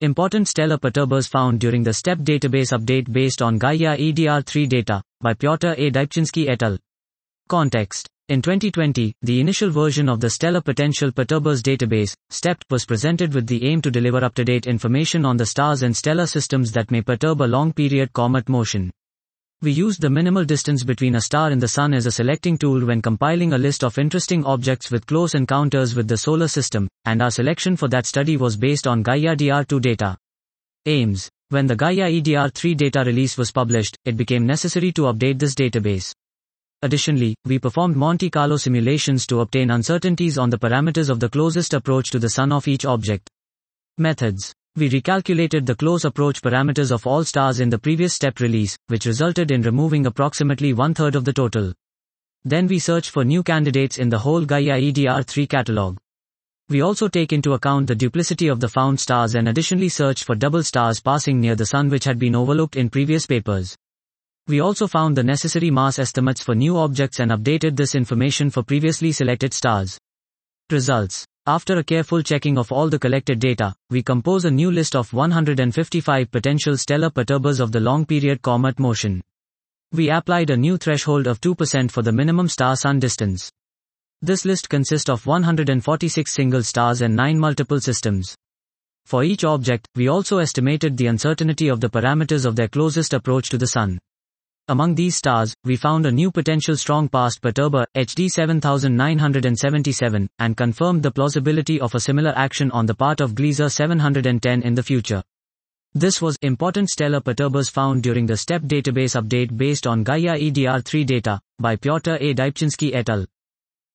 Important stellar perturbers found during the STEP database update based on Gaia EDR3 data, by Pyotr A. Dybczynski et al. Context. In 2020, the initial version of the Stellar Potential Perturbers database, STEP, was presented with the aim to deliver up-to-date information on the stars and stellar systems that may perturb a long-period comet motion. We used the minimal distance between a star and the Sun as a selecting tool when compiling a list of interesting objects with close encounters with the solar system, and our selection for that study was based on Gaia DR2 data. Aims. When the Gaia EDR3 data release was published, it became necessary to update this database. Additionally, we performed Monte Carlo simulations to obtain uncertainties on the parameters of the closest approach to the Sun of each object. Methods. We recalculated the close approach parameters of all stars in the previous STEP release, which resulted in removing approximately one-third of the total. Then we searched for new candidates in the whole Gaia EDR3 catalog. We also take into account the duplicity of the found stars and additionally searched for double stars passing near the Sun which had been overlooked in previous papers. We also found the necessary mass estimates for new objects and updated this information for previously selected stars. Results. After a careful checking of all the collected data, we compose a new list of 155 potential stellar perturbers of the long-period comet motion. We applied a new threshold of 2% for the minimum star-sun distance. This list consists of 146 single stars and 9 multiple systems. For each object, we also estimated the uncertainty of the parameters of their closest approach to the Sun. Among these stars, we found a new potential strong past perturber, HD 7977, and confirmed the plausibility of a similar action on the part of Gliese 710 in the future. This was important stellar perturbers found during the STEP database update based on Gaia EDR3 data, by Pyotr A. Dybczynski et al.